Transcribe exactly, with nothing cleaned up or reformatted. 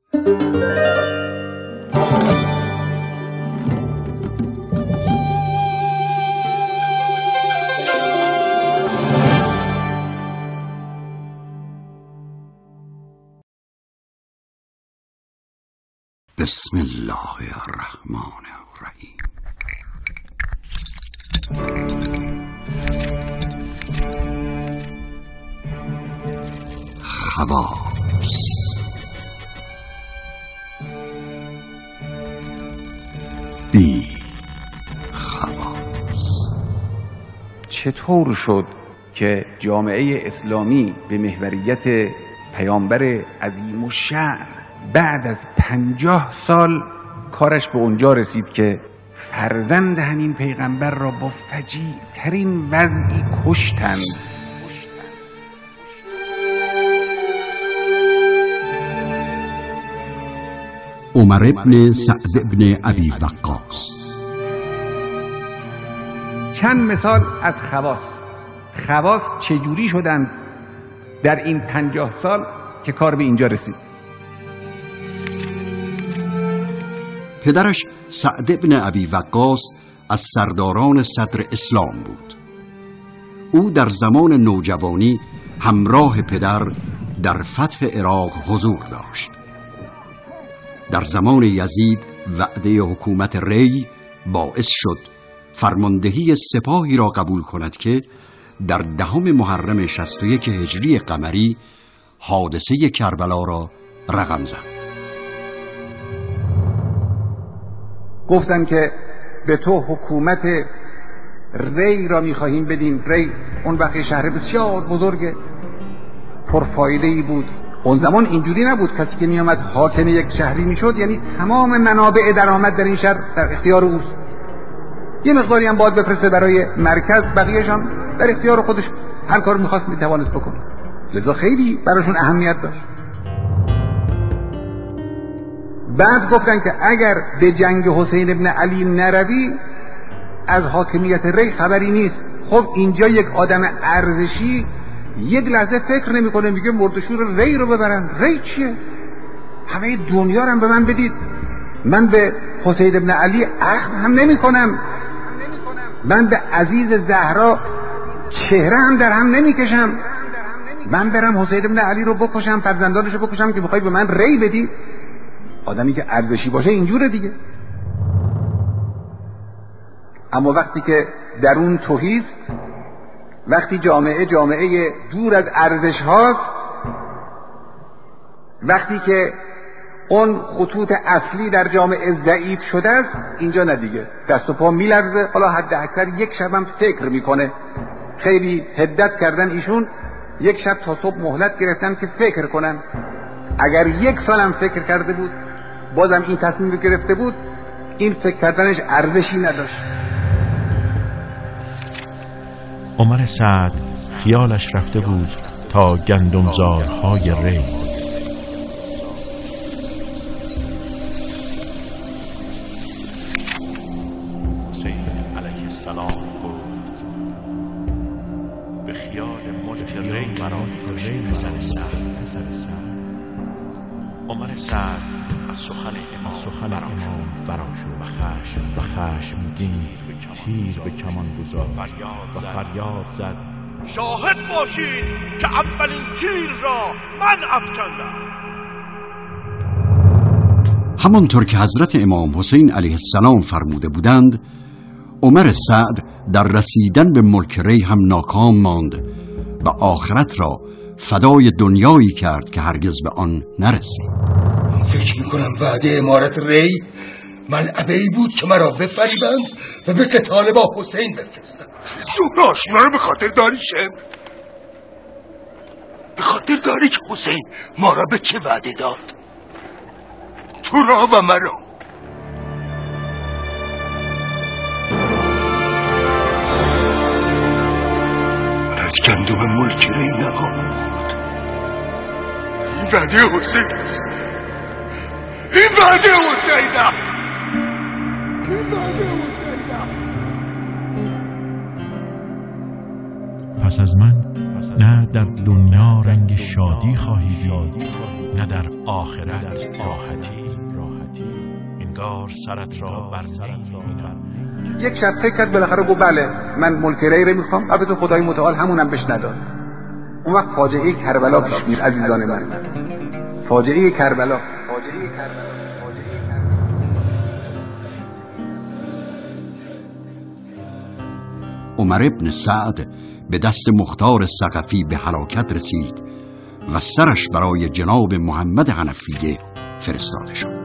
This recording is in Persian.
بسم الله الرحمن الرحیم. خواص. بی خواص. چطور شد که جامعه اسلامی به محوریت پیامبر عظیم الشأن بعد از پنجاه سال کارش به اونجا رسید که فرزند همین پیغمبر را با فجیع ترین وضعی کشتند؟ عمر ابن سعد ابن ابی وقاص. چند مثال از خواص. خواص چجوری شدند در این پنجاه سال که کار به اینجا رسید؟ پدرش سعد ابن ابی وقاص از سرداران صدر اسلام بود. او در زمان نوجوانی همراه پدر در فتح عراق حضور داشت. در زمان یزید وعده حکومت ری باعث شد فرماندهی سپاهی را قبول کند که در دهم محرم شصت و یک هجری قمری حادثه کربلا را رقم زد. گفتن که به تو حکومت ری را میخواهیم بدیم. ری اون وقت شهر بسیار بزرگ پرفایده‌ای بود. اون زمان اینجوری نبود کسی که میامد حاکم یک شهری میشد یعنی تمام منابع درآمد در این شهر در اختیار اوست. یه مقداری هم باید بفرسته برای مرکز، بقیه‌اش هم در اختیار خودش، هر کار میخواست میتوانست بکنه. لذا خیلی براشون اهمیت داشت. بعد گفتن که اگر به جنگ حسین ابن علی نروی از حاکمیت ری خبری نیست. خب اینجا یک آدم ارزشی یک لحظه فکر نمیکنه، میگه مردشور ری رو ببرن. ری چیه؟ همه دنیا رو هم به من بدید، من به حسین ابن علی عهد هم نمی کنم، من به عزیز زهرا چهره هم در هم نمی کشم، من برم حسین ابن علی رو بکشم، فرزندانش رو بکشم که بخوای به من ری بدی؟ آدمی که ارزشی باشه اینجوره دیگه. اما وقتی که درون توهیست، وقتی جامعه جامعه دور از ارزش هاست، وقتی که اون خطوط اصلی در جامعه ضعیف شده است، اینجا نه دیگه، دست و پا میلرزه. حالا حد اکثر یک شبم فکر میکنه. خیلی هدت کردن ایشون، یک شب تا صبح مهلت گرفتن که فکر کنن. اگر یک سالم فکر کرده بود بازم این تصمیم گرفته بود، این فکر کردنش ارزشی نداشت. عمر سعد خیالش رفته بود تا گندمزارهای ری. حسین علیه السلام گفت به خیال ملک ری برای کشی پسر سعد. عمر سعد از سخن امام سخن امام فرا شد و خشم و خشمگین تیر به کمان گذاشت و فریاد زد شاهد باشید که اولین تیر را من افکندم. همانطور که حضرت امام حسین علیه السلام فرموده بودند، عمر سعد در رسیدن به ملک ری هم ناکام ماند و آخرت را فدای دنیایی کرد که هرگز به آن نرسید. من فکر میکنم وعده امارت ری ملعبه‌ای بود که مرا بفریبند و به قتال با حسین بفرستند. زهرا آشنا رو به خاطر داری شم؟ به خاطر داری که حسین ما را به چه وعده داد؟ تو را و مرا. من از گندم ملک ری نخواهم بود. این وعده حسین است. این وعده حسین است. این وعده حسین است. پس از من نه در دنیا رنگ شادی خواهی دید نه در آخرت راحتی انگار سرت را بر می‌بینم. یک شب فکر کرد بالاخره گفت بله من ملک ری رو میخوام. البته خدای متعال همونم بهش نداد. اون وقت فاجعه کربلا پیش میاد عزیزان من. فاجعه کربلا فاجعه کربلا عمر ابن سعد به دست مختار ثقفی به هلاکت رسید و سرش برای جناب محمد حنفیه فرستاده شد.